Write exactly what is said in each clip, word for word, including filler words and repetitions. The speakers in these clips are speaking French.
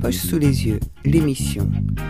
poches sous les yeux, l'émission.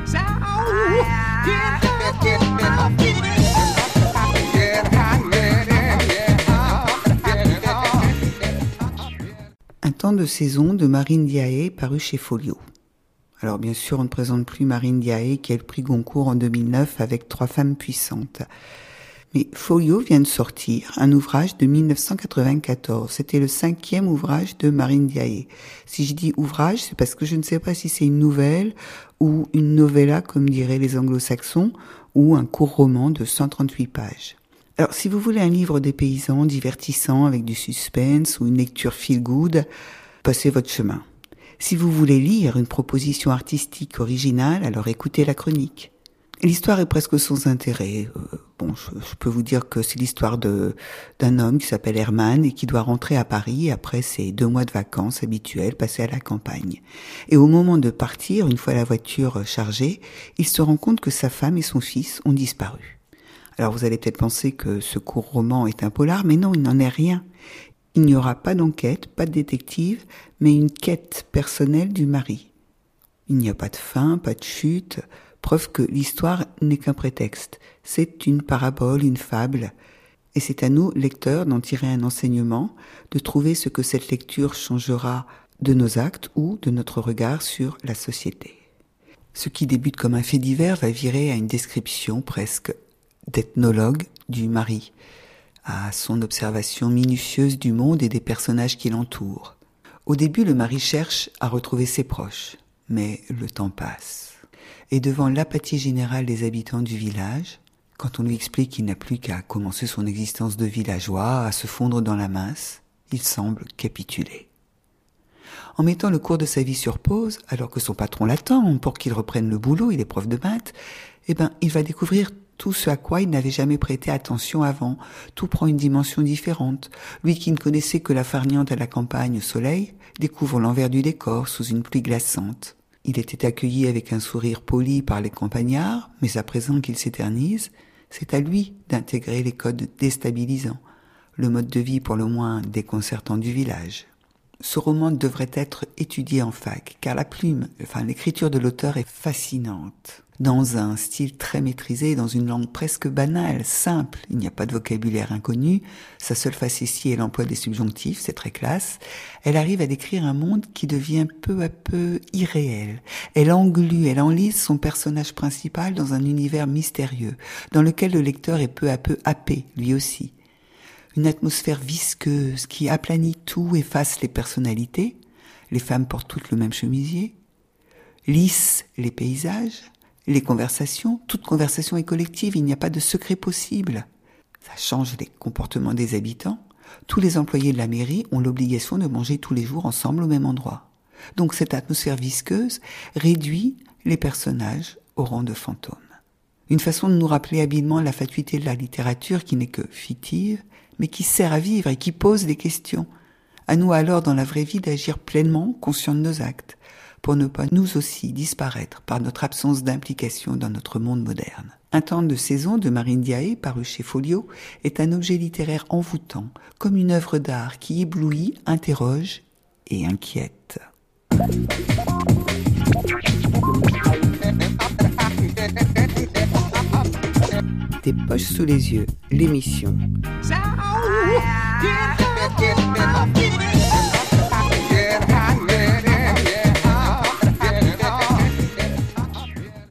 Un temps de saison de Marine Diaé paru chez Folio. Alors bien sûr, on ne présente plus Marine Diaé qui a le prix Goncourt en deux mille neuf avec Trois femmes puissantes. Mais Folio vient de sortir un ouvrage de mille neuf cent quatre-vingt-quatorze. C'était le cinquième ouvrage de Marine Diaé. Si je dis ouvrage, c'est parce que je ne sais pas si c'est une nouvelle ou une novella, comme diraient les anglo-saxons, ou un court roman de cent trente-huit pages. Alors, si vous voulez un livre dépaysant, divertissant, avec du suspense ou une lecture feel-good, passez votre chemin. Si vous voulez lire une proposition artistique originale, alors écoutez la chronique. L'histoire est presque sans intérêt. Euh, bon, je, je peux vous dire que c'est l'histoire de d'un homme qui s'appelle Herman et qui doit rentrer à Paris après ses deux mois de vacances habituels passés à la campagne. Et au moment de partir, une fois la voiture chargée, il se rend compte que sa femme et son fils ont disparu. Alors vous allez peut-être penser que ce court roman est un polar, mais non, il n'en est rien. Il n'y aura pas d'enquête, pas de détective, mais une quête personnelle du mari. Il n'y a pas de fin, pas de chute, preuve que l'histoire n'est qu'un prétexte. C'est une parabole, une fable. Et c'est à nous, lecteurs, d'en tirer un enseignement, de trouver ce que cette lecture changera de nos actes ou de notre regard sur la société. Ce qui débute comme un fait divers va virer à une description presque d'ethnologue du mari, à son observation minutieuse du monde et des personnages qui l'entourent. Au début, le mari cherche à retrouver ses proches, mais le temps passe. Et devant l'apathie générale des habitants du village, quand on lui explique qu'il n'a plus qu'à commencer son existence de villageois, à se fondre dans la masse, il semble capituler. En mettant le cours de sa vie sur pause, alors que son patron l'attend pour qu'il reprenne le boulot, il est prof de maths, eh ben, il va découvrir tout ce à quoi il n'avait jamais prêté attention avant. Tout prend une dimension différente. Lui qui ne connaissait que la farniente à la campagne au soleil, découvre l'envers du décor sous une pluie glaçante. Il était accueilli avec un sourire poli par les campagnards, mais à présent qu'il s'éternise, c'est à lui d'intégrer les codes déstabilisants, le mode de vie pour le moins déconcertant du village. Ce roman devrait être étudié en fac, car la plume, enfin l'écriture de l'auteur est fascinante. Dans un style très maîtrisé, dans une langue presque banale, simple, il n'y a pas de vocabulaire inconnu, sa seule facétie est l'emploi des subjonctifs, c'est très classe. Elle arrive à décrire un monde qui devient peu à peu irréel. Elle englue, elle enlise son personnage principal dans un univers mystérieux, dans lequel le lecteur est peu à peu happé, lui aussi. Une atmosphère visqueuse qui aplanit tout, efface les personnalités. Les femmes portent toutes le même chemisier, lisse les paysages, les conversations. Toute conversation est collective, il n'y a pas de secret possible. Ça change les comportements des habitants. Tous les employés de la mairie ont l'obligation de manger tous les jours ensemble au même endroit. Donc cette atmosphère visqueuse réduit les personnages au rang de fantômes. Une façon de nous rappeler habilement la fatuité de la littérature qui n'est que fictive, mais qui sert à vivre et qui pose des questions. À nous alors, dans la vraie vie, d'agir pleinement, conscients de nos actes, pour ne pas nous aussi disparaître par notre absence d'implication dans notre monde moderne. Un temps de saison de Marine Diaé, paru chez Folio, est un objet littéraire envoûtant, comme une œuvre d'art qui éblouit, interroge et inquiète. Des poches sous les yeux, l'émission.